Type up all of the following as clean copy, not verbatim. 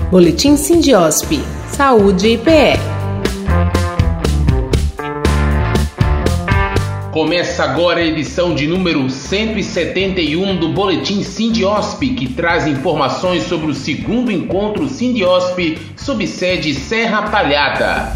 Boletim Sindiosp. Saúde e PE. Começa agora a edição de número 171 do Boletim Sindiosp, que traz informações sobre o segundo encontro Sindiosp, subsede Serra Talhada.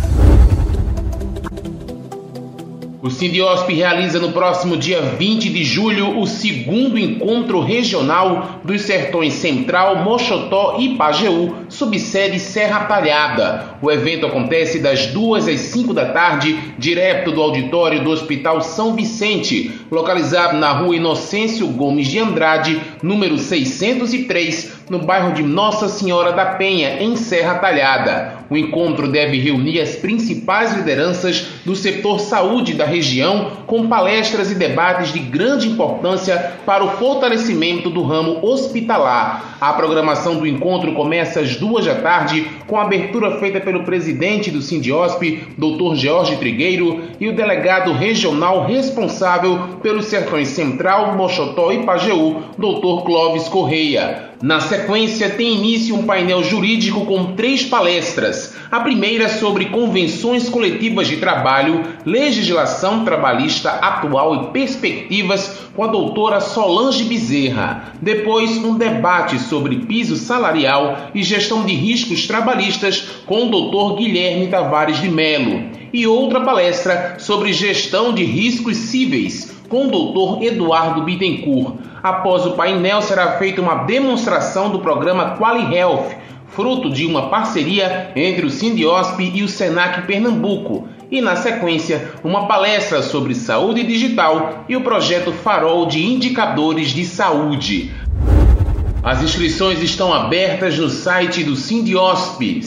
O Sindiosp realiza no próximo dia 20 de julho o segundo encontro regional dos Sertões Central, Moxotó e Pajeú, subsede Serra Talhada. O evento acontece das 2 às 5 da tarde, direto do auditório do Hospital São Vicente, localizado na rua Inocêncio Gomes de Andrade, número 603, no bairro de Nossa Senhora da Penha, em Serra Talhada. O encontro deve reunir as principais lideranças do setor saúde da região, com palestras e debates de grande importância para o fortalecimento do ramo hospitalar. A programação do encontro começa às 2 da tarde, com a abertura feita pelo presidente do Sindiosp, Dr. George Trigueiro, e o delegado regional responsável pelos Sertões Central, Moxotó e Pajeú, Dr. Clóvis Correia. Na sequência, tem início um painel jurídico com 3 palestras. A primeira sobre convenções coletivas de trabalho, legislação trabalhista atual e perspectivas, com a doutora Solange Bezerra. Depois, um debate sobre piso salarial e gestão de riscos trabalhistas, com o doutor Guilherme Tavares de Melo. E outra palestra sobre gestão de riscos cíveis, com o doutor Eduardo Bittencourt. Após o painel, será feita uma demonstração do programa Quali Health, fruto de uma parceria entre o Sindiosp e o Senac Pernambuco. E, na sequência, uma palestra sobre saúde digital e o projeto Farol de Indicadores de Saúde. As inscrições estão abertas no site do Sindiosp,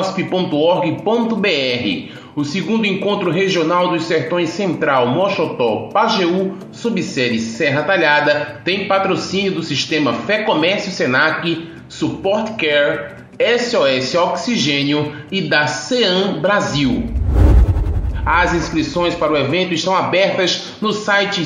sindiosp.org.br. O segundo encontro regional dos Sertões Central, Moxotó, Pajeú, subsede Serra Talhada, tem patrocínio do Sistema Fé Comércio Senac, Support Care, SOS Oxigênio e da CEAM Brasil. As inscrições para o evento estão abertas no site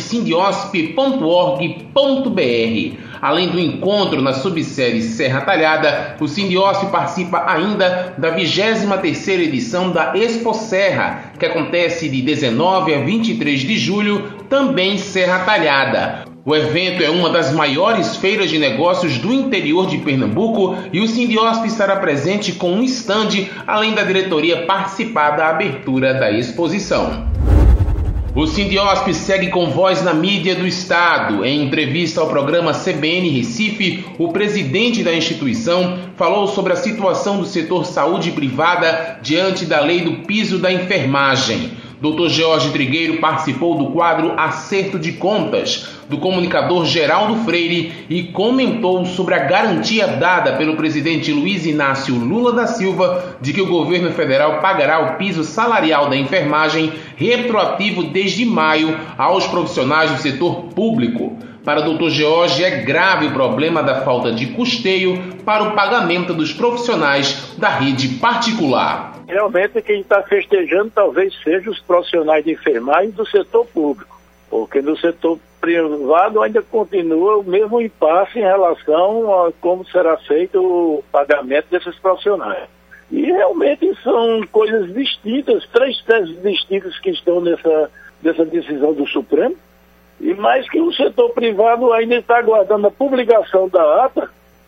sindiosp.org.br. Além do encontro na subsede Serra Talhada, o Sindiosp participa ainda da 23ª edição da Expo Serra, que acontece de 19 a 23 de julho, também em Serra Talhada. O evento é uma das maiores feiras de negócios do interior de Pernambuco e o Sindiosp estará presente com um stand, além da diretoria participar da abertura da exposição. O Sindiosp segue com voz na mídia do Estado. Em entrevista ao programa CBN Recife, o presidente da instituição falou sobre a situação do setor saúde privada diante da lei do piso da enfermagem. Dr. George Trigueiro participou do quadro Acerto de Contas, do comunicador Geraldo Freire, e comentou sobre a garantia dada pelo presidente Luiz Inácio Lula da Silva de que o governo federal pagará o piso salarial da enfermagem retroativo desde maio aos profissionais do setor público. Para o Dr. George, é grave o problema da falta de custeio para o pagamento dos profissionais da rede particular. Realmente quem está festejando talvez seja os profissionais de enfermagem do setor público, porque no setor privado ainda continua o mesmo impasse em relação a como será feito o pagamento desses profissionais. E realmente são coisas distintas, 3 teses distintas que estão nessa decisão do Supremo, e mais que o setor privado ainda está aguardando a publicação da ata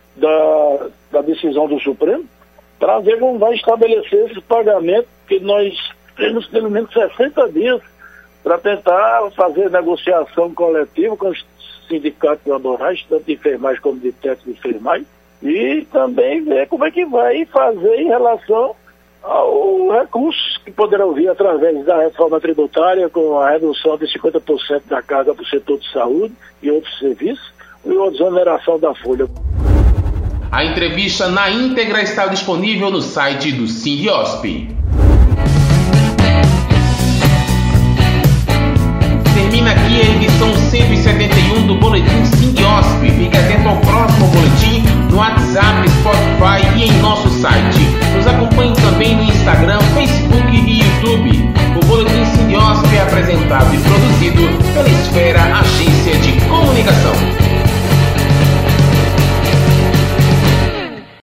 da decisão do Supremo, para ver como vai estabelecer esse pagamento, que nós temos pelo menos 60 dias para tentar fazer negociação coletiva com os sindicatos laborais, tanto de enfermagem como de técnico de enfermagem, e também ver como é que vai fazer em relação aos recursos que poderão vir através da reforma tributária, com a redução de 50% da carga para o setor de saúde e outros serviços, e a desoneração da folha. A entrevista na íntegra está disponível no site do Sindiosp. Termina aqui a edição 171 do